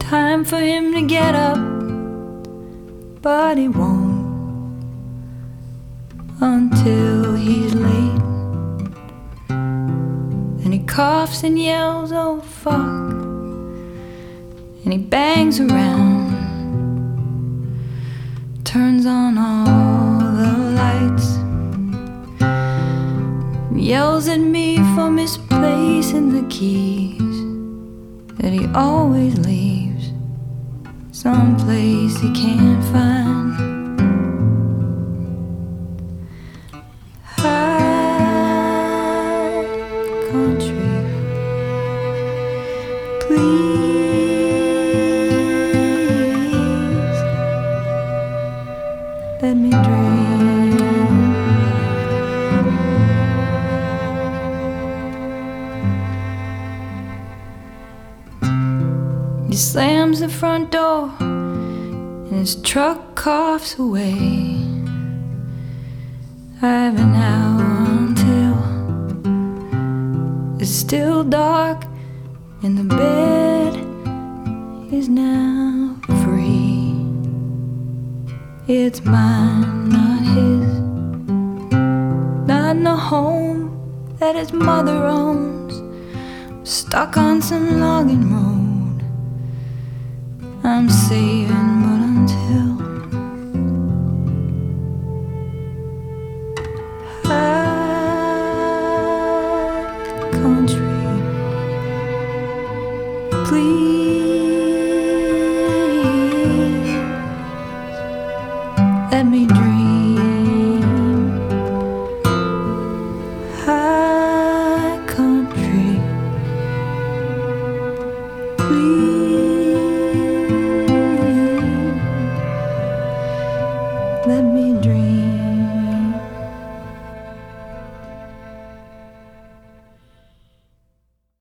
Time for him to get up, but he won't until he's late. Then he coughs and yells, oh fuck, and he bangs around, turns on all the lights, yells at me for misplacing the keys that he always leaves someplace he can't find. High country, please let me dream. He slams the front door and his truck coughs away. I have an hour until it's still dark and the bed is now free. It's mine, not his, not in the home that his mother owns, stuck on some logging road. I'm saving, but until high country, please let me dream. High country, please let me dream.